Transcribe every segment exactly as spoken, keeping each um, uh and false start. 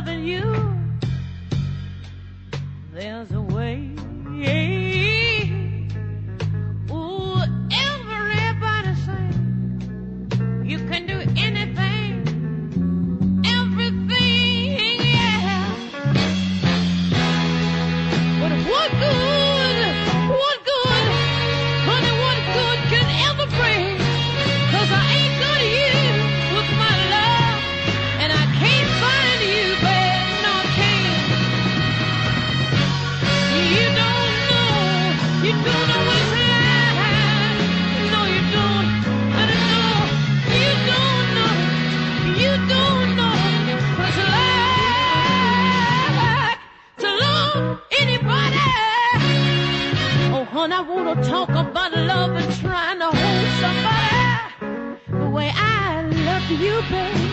loving you, there's a way. Ooh, everybody say you can do anything, everything, yeah. But what good, what good, honey, what good can ever bring? 'Cause I ain't got you with my love, and I can't find you, babe, no, I can't. You don't know, you don't know what it's like. No, you don't, I don't know. You don't know, you don't know what it's like to love anybody. Oh, honey, I wanna talk about love and trying to hold somebody the way I love you, babe.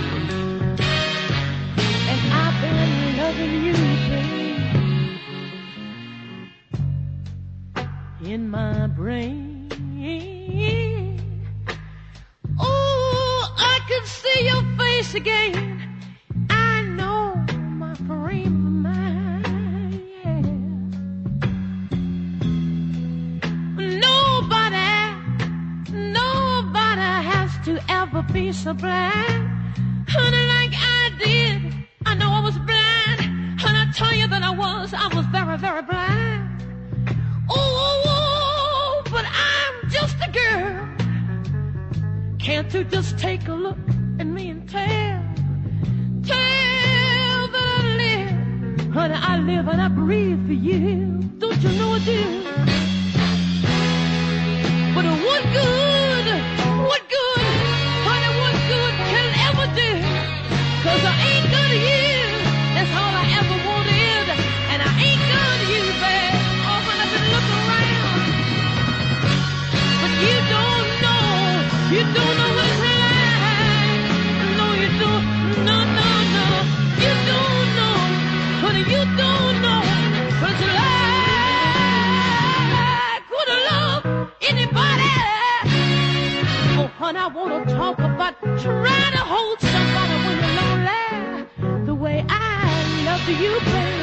And I've been loving you, babe. In my brain, oh, I can see your face again. I know my frame of mind, yeah. Nobody, nobody has to ever be so blind, honey, like I did. I know I was blind, and I tell you that I was, I was very, very blind. Oh, oh, oh, but I'm just a girl. Can't you just take a look at me and tell, tell that I live, honey, I live and I breathe for you. Don't you know I do? But what good, what good, honey, what good can it ever do? 'Cause I ain't good to you, that's all I ever wanted, and I ain't good to you, babe. Often I've been looking around, but you don't know, you don't know what it's like. No, you don't, no, no, no, you don't know, honey, you don't know what it's like. Would I love anybody? Oh, honey, I wanna talk about trying to hold somebody when you're lonely, the way I love you, babe.